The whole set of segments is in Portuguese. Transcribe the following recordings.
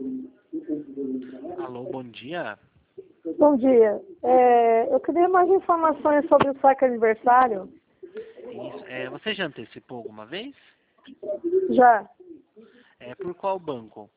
Alô, bom dia. Bom dia. Eu queria mais informações sobre o saque aniversário. Isso. Você já antecipou alguma vez? Já, Por qual banco?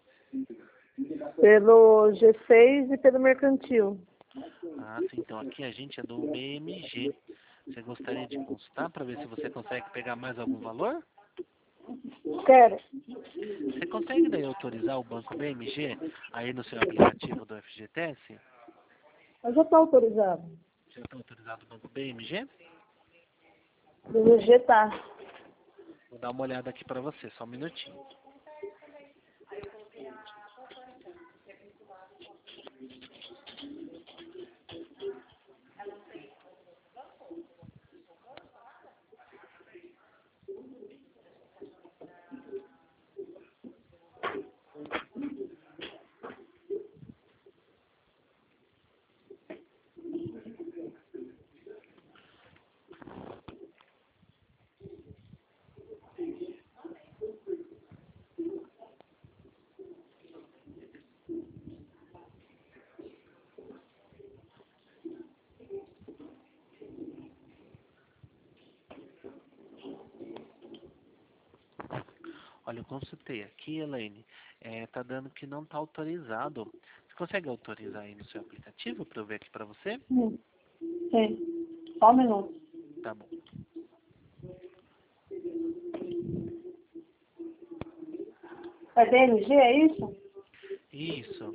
pelo G6 e pelo Mercantil. Ah, sim. Então aqui a gente é do BMG. Você gostaria de consultar para ver se você consegue pegar mais algum valor? Quero. Você consegue daí autorizar o banco BMG aí no seu aplicativo do FGTS? Eu já estou autorizado. Já está autorizado o banco BMG? Do G tá. Vou dar uma olhada aqui para você, só um minutinho. Olha, eu consultei aqui, Elaine. Tá dando que não está autorizado. Você consegue autorizar aí no seu aplicativo para eu ver aqui para você? Sim. Só um minuto. Tá bom. É BMG, é isso? Isso.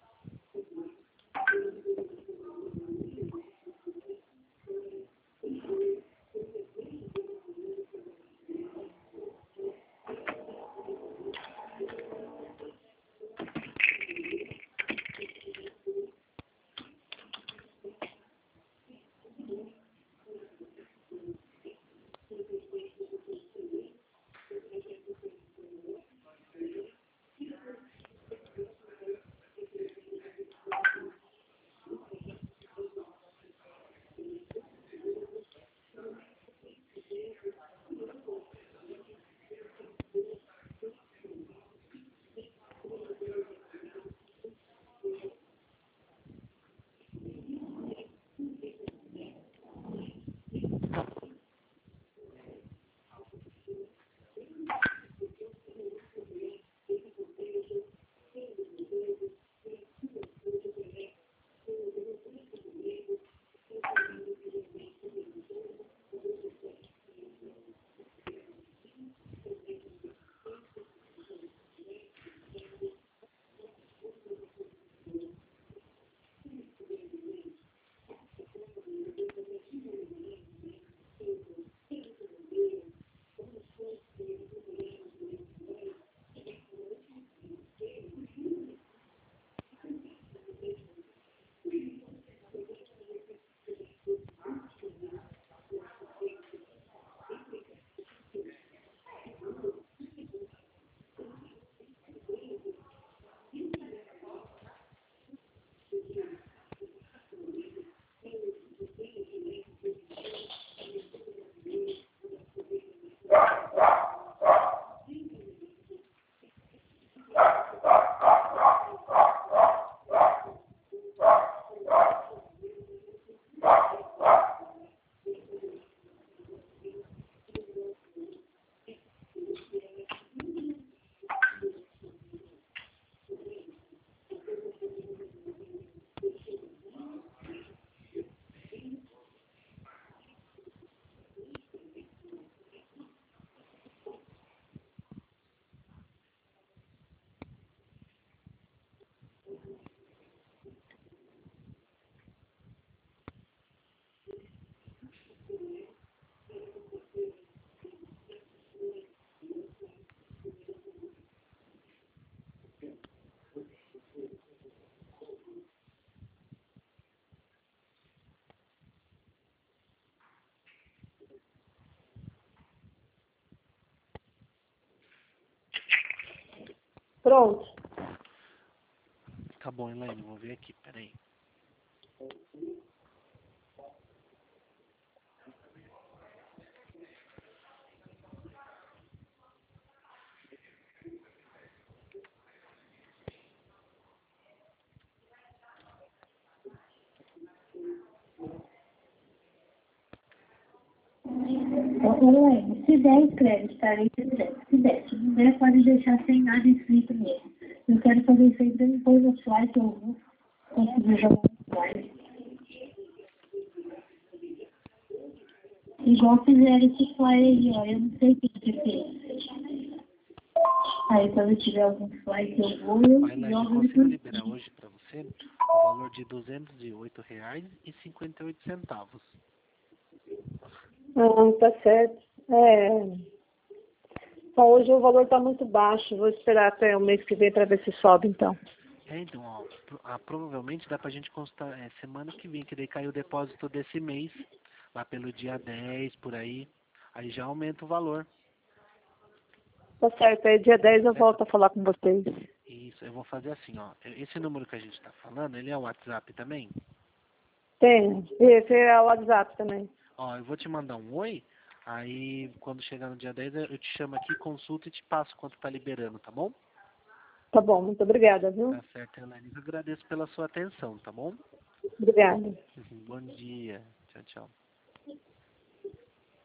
Pronto. Tá bom, Elaine, vou ver aqui, peraí. Elaine, se der, escreve, estarei presente. Se der, se não der, pode deixar sem nada escrito mesmo. Eu quero fazer isso aí depois do slide, eu vou conseguir jogar no slide. Igual fizeram esse flyer aí, ó. Eu não sei o que fez. Aí quando eu tiver algum flyer eu vou, eu Elaine, eu jogo consigo ele liberar hoje para você o valor de R$208,58. Tá certo. Bom, hoje o valor está muito baixo. Vou esperar até o mês que vem para ver se sobe, então. Então, ó, provavelmente dá pra gente constar semana que vem, que daí caiu o depósito desse mês, lá pelo dia 10, por aí já aumenta o valor. Tá certo. Aí dia 10 eu volto a falar com vocês. Isso, eu vou fazer assim, ó, esse número que a gente tá falando, ele é o WhatsApp também? Tem. Esse é o WhatsApp também. Ó, eu vou te mandar um oi, aí quando chegar no dia 10 eu te chamo aqui, consulta e te passo quanto tá liberando, tá bom? Tá bom, muito obrigada, viu? Tá certo, Elaine, eu agradeço pela sua atenção, tá bom? Obrigada. Bom dia, tchau, tchau.